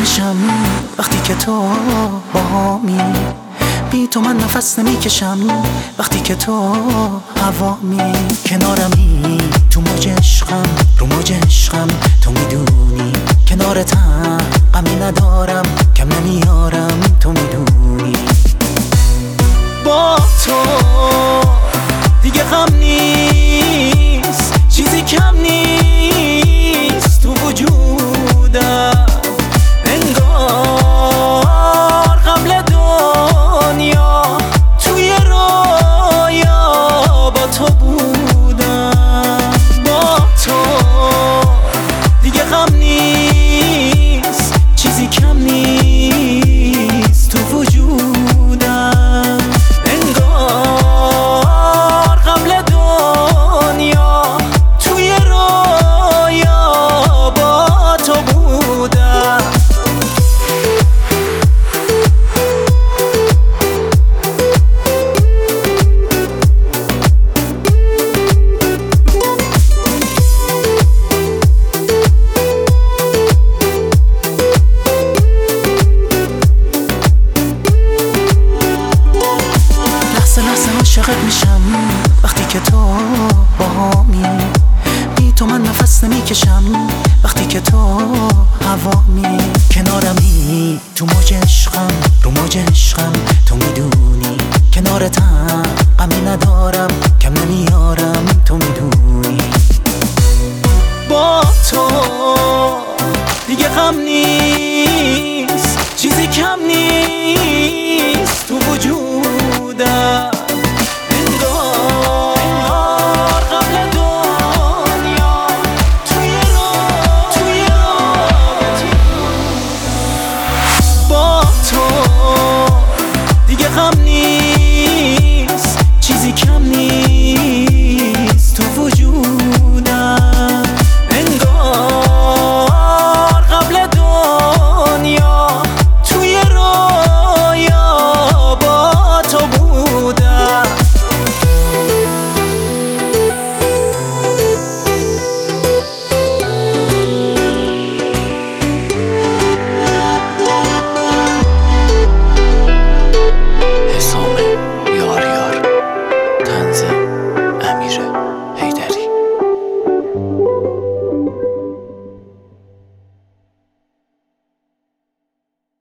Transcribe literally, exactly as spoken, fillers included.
میشم وقتی که تو باهامی. بی تو من نفس نمیکشم وقتی که تو هوامی. کنارمی تو موج عشقم، رو موج عشقم تو میدونی. کنارتم غمی ندارم، کم نمیارم تو میدونی. با تو دیگه غم نیست، چیزی کم نیست تو وجودم. انگار قبل دنیا توی رویا با تو بودم. با تو دیگه غم نیست، چیزی کم نیست تو وجودم. انگار قبل دنیا توی رویا با تو بودم. عاشقت میشم وقتی که تو باهامی. بی تو من نفس نمیکشم وقتی که تو هوامی. کنارمی تو موج عشقم، رو موج عشقم تو میدونی. کنارتم غمی ندارم، کم نمیارم تو میدونی. با تو دیگه غم نیست، چیزی کم نیست تو وجودم. غم نیست، چیزی کم نیست.